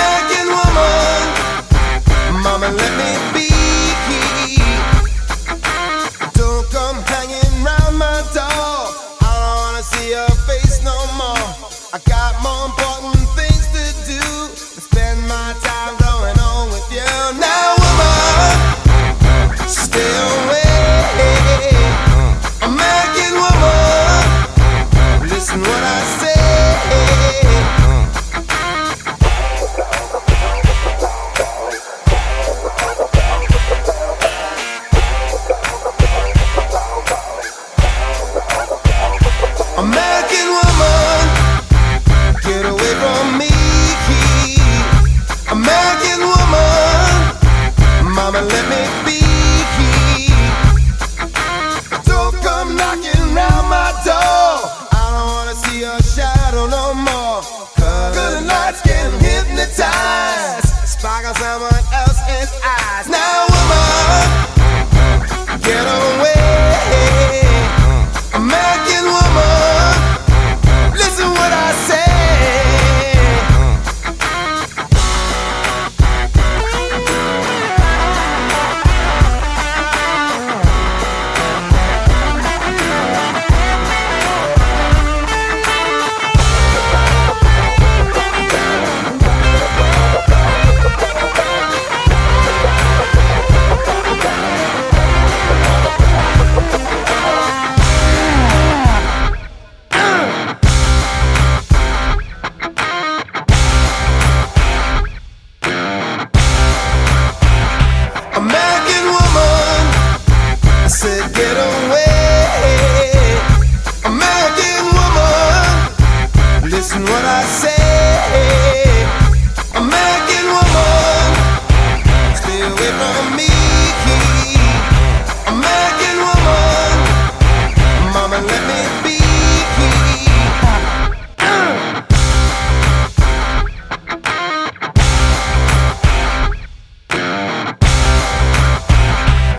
American woman, mama, let me be. Don't come hanging round my door. I don't wanna see your face no more. I got more important things to do than spend my time going on with you. Now, woman, stay away. American woman, listen what I say. American woman, get away from me. American woman, mama, let me be. Don't come knocking round my door. I don't wanna see your shadow no more. 'Cause good nights can hypnotize, sparkle someone else's eyes. Now, woman, get away. American woman, listen what I say. American woman, I said get away. American woman, listen what I say.